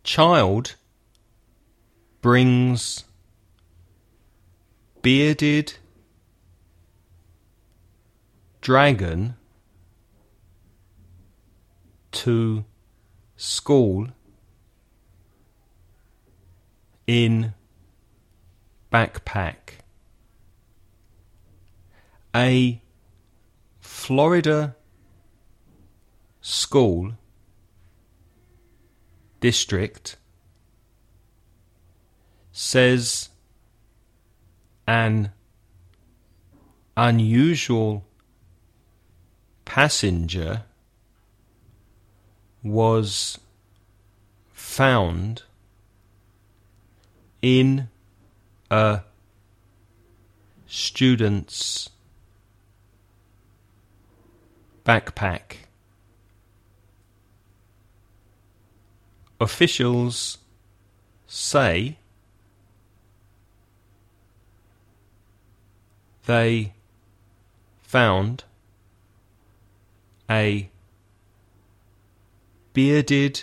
child brings bearded dragon to school in backpack. A Florida school district says an unusual passenger was found in a student's backpack. Officials say they found a bearded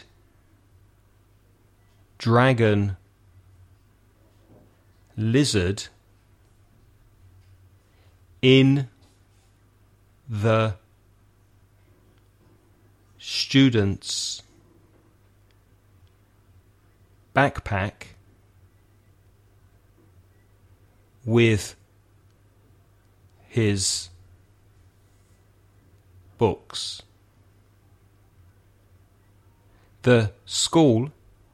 dragon lizard in the student's backpack with his books. The school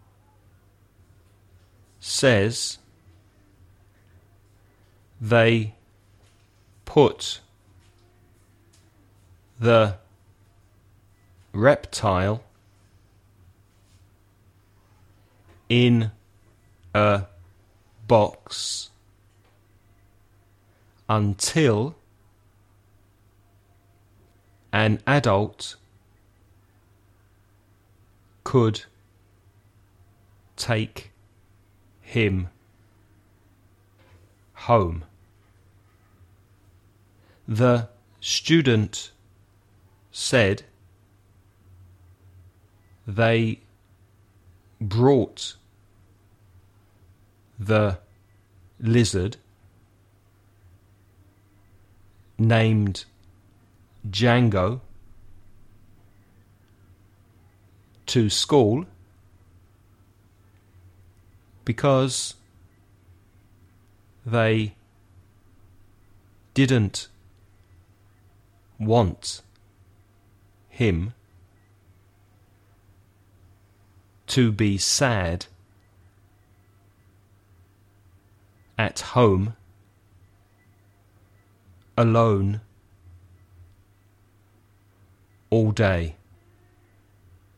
says they put the reptile in a box until an adult could take him home. The student said they brought the lizard named Django to school because they didn't want him to be sad at home alone all day.